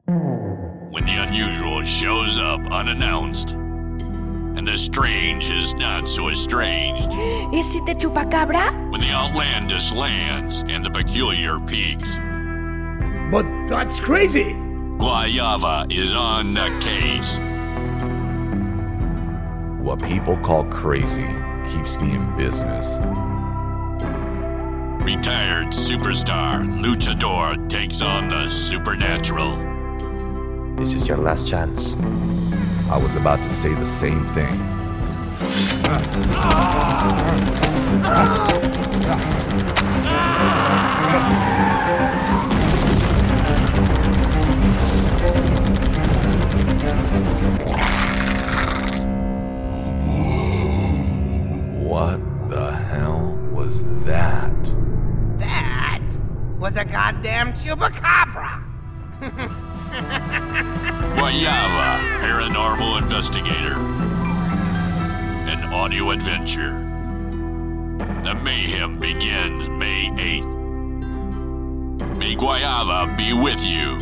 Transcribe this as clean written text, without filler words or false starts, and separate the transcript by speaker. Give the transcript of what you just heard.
Speaker 1: When the unusual shows up unannounced, and the strange is not so estranged.
Speaker 2: ¿Es it the chupacabra?
Speaker 1: When the outlandish lands and the peculiar peaks.
Speaker 3: But that's crazy!
Speaker 1: Guayava is on the case.
Speaker 4: What people call crazy keeps me in business.
Speaker 1: Retired superstar luchador takes on the supernatural.
Speaker 5: This is your last chance.
Speaker 4: I was about to say the same thing. What the hell was that?
Speaker 6: That was a goddamn chupacabra.
Speaker 1: Guayava, paranormal investigator. An audio adventure. The mayhem begins May 8th. May Guayava be with you.